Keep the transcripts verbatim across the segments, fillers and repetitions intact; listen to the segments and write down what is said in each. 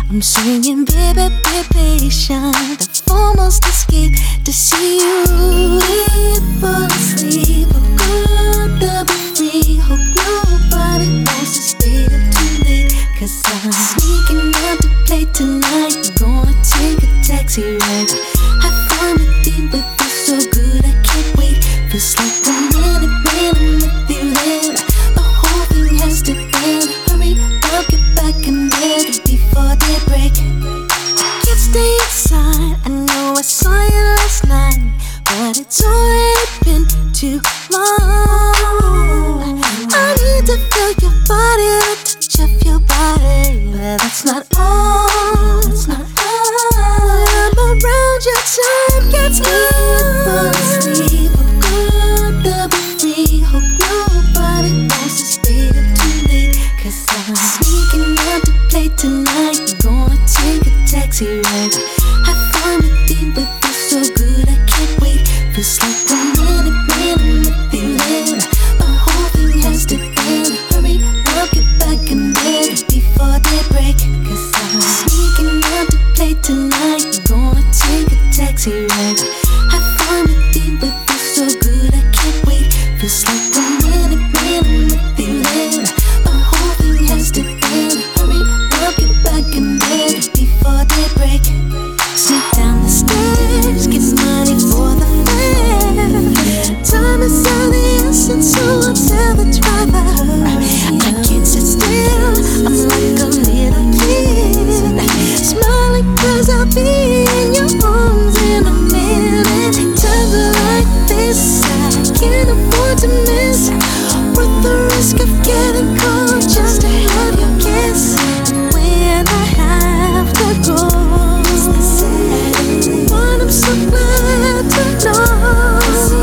I'm singing, baby, be patient. I've almost escaped to see you. We'll fall asleep, I'm gonna be free. Hope nobody wants to stay up too late, 'cause I'm sneaking out to play tonight. Gonna take a taxi ride. I found it deep with you so good I can't wait. Feels like a minute when I'm with you then. The whole thing has to end. Hurry, I'll get back in bed before daybreak. Can't stay inside, I know I saw you last night, but it's already been too long. I need to feel your body, the touch of your body, but that's not all, that's not all. When I'm around you, time gets good. Fall asleep, I'm gonna be free. Hope nobody wants to stay up too late, 'cause I'm sneaking out to play tonight. Gonna take a taxi ride. I found it deep with you so good I can't wait. Feels like a minute when I'm with you then. The whole thing has to end. Hurry, I'll get back in bed before daybreak, 'cause I'm sneaking out to play tonight. Gonna take a taxi ride. I found it deep with you so good I can't wait. Feels like a minute when I'm with you then. The whole thing has to end. Hurry, I'll get back in bed before daybreak. Sneak down the stairs, get money for the fare. Time is of the essence, so I'll tell the driver I can't sit still, I'm like a little kid. Smiling 'cause I'll be in your arms in a minute. Times are like this, I can't afford to miss. Worth the risk of getting cold just to have your kiss. And when I have to go, but I'm so glad to know.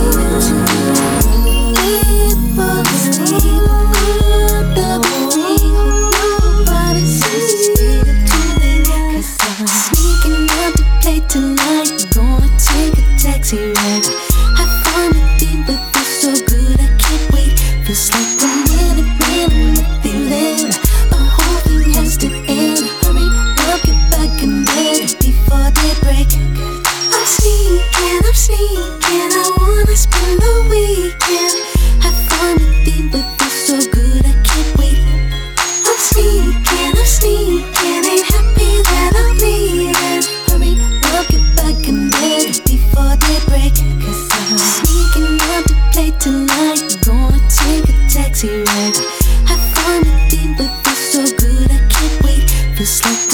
Fall asleep, gonna be free. Nobody seems to stay up too late, 'cause I'm sneaking out to play tonight. Gonna take a taxi ride. I found it deep with you so good I can't wait. Feels like a minute when I'm with you then. The whole thing has to end. Hurry, I'll get back in bed before daybreak. I'm sneaking, I'm sneaking, I wanna spend the weekend. I found it deep with you so good I can't wait. I'm sneaking, I'm sneaking, ain't happy that I'm leaving. Hurry, I'll get back in bed before daybreak, 'cause I'm sneaking out to play tonight. Gonna take a taxi ride. I found it deep with you so good I can't wait. Feels like